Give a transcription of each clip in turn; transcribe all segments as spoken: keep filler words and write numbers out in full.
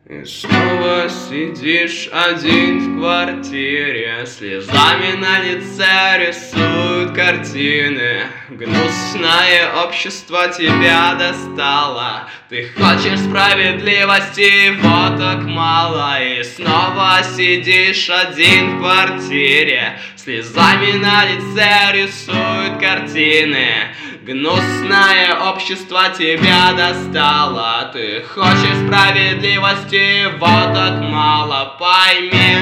И снова сидишь один в квартире, слезами на лице рисуют картины. Гнусное общество тебя достало, ты хочешь справедливости, его так мало. И снова сидишь один в квартире, слезами на лице рисуют картины. Гнусное общество тебя достало, ты хочешь справедливости, вот так мало. Пойми,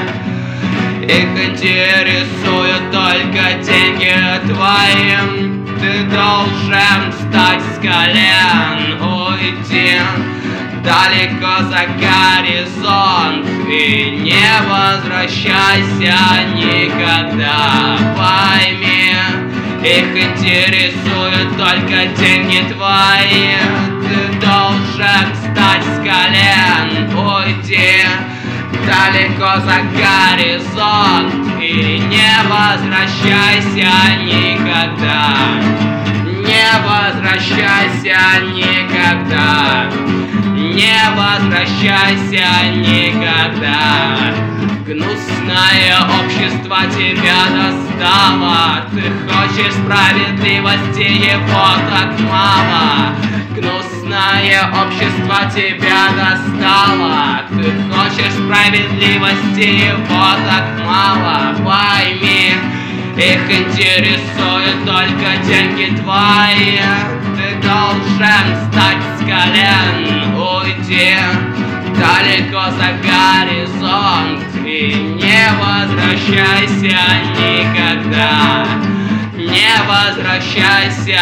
их интересуют только деньги твои. Ты должен встать с колен, уйти далеко за горизонт и не возвращайся никогда. Пойми, их интересуют только деньги твои. Ты должен встать с колен, уйти далеко за горизонт и не возвращайся никогда. Не возвращайся никогда. Не возвращайся никогда. Гнусное общество тебя достало, ты хочешь справедливости, его так мало. Гнусное общество тебя достало, ты хочешь справедливости, его так мало. Пойми, их интересуют только деньги твои. Ты должен встать с колен, уйти далеко за горизонт и не возвращайся никогда. Не возвращайся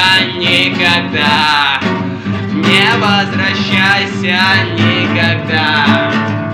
никогда. Не возвращайся никогда.